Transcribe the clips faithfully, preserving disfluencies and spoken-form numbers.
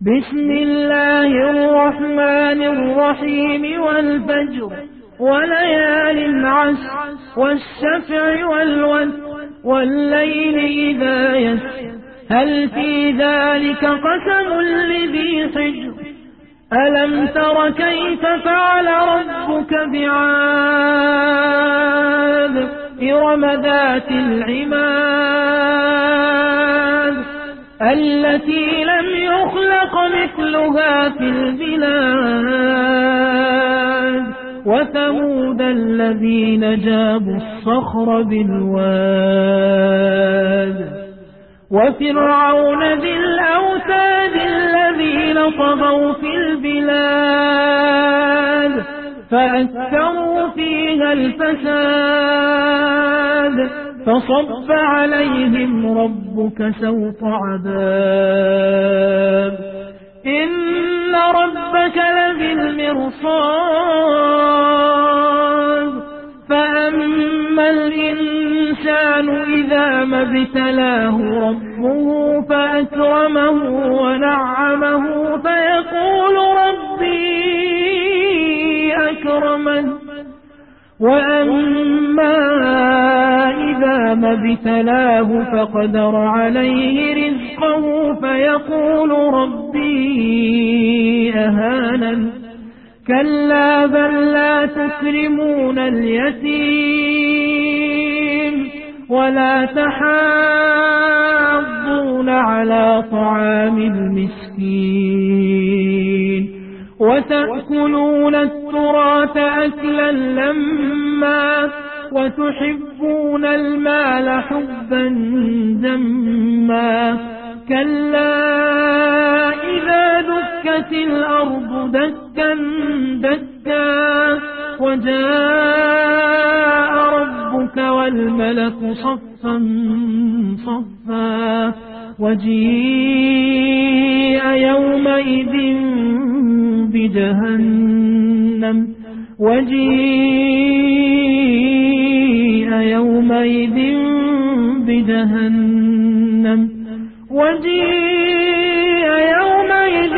بسم الله الرحمن الرحيم والفجر وليال عشر والشفع والوتر والليل إذا يسر هل في ذلك قسم لذي حجر ألم تر كيف فعل ربك بعاد إرم ذات العماد التي لم يخلق مثلها في البلاد وثمود الذين جابوا الصخر بالواد وفرعون ذي الأوتاد الذين طغوا في البلاد فأكثروا فيها الفساد فصب عليهم ربك سوط عذاب إن ربك لبالمرصاد فأما الإنسان إذا ما ابتلاه ربه فأكرمه ونعمه فيقول ربي أكرمن وأما إذا ما ابتلاه فقدر عليه رزقه فيقول ربي أهانن كلا بل لا تكرمون اليتيم ولا تحاضون على طعام المسكين وتأكلون التراث أكلا لما وتحبون المال حبا جما كلا إذا دكت الأرض دكا دكا وجاء ربك والملك صفا صفا وجيء يومئذ بجهنم وجيء يومئذ بجهنم وجيء يومئذ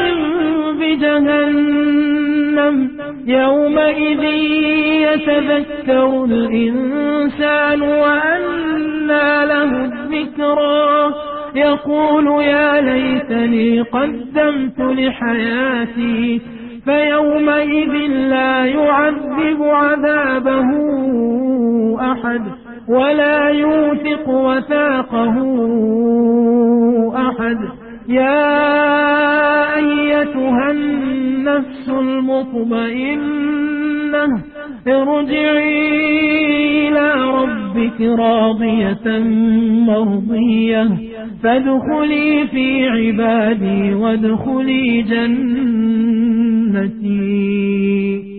بجهنم يومئذ يتذكر الإنسان وأنى له الذكرى يقول يا ليتني قدمت لحياتي فيومئذ لا يعذب عذابه أحد ولا يوثق وثاقه أحد يا أيتها النفس المطمئنة ارجعي إلى ربك راضية مرضية فادخلي في عبادي وادخلي جنتي.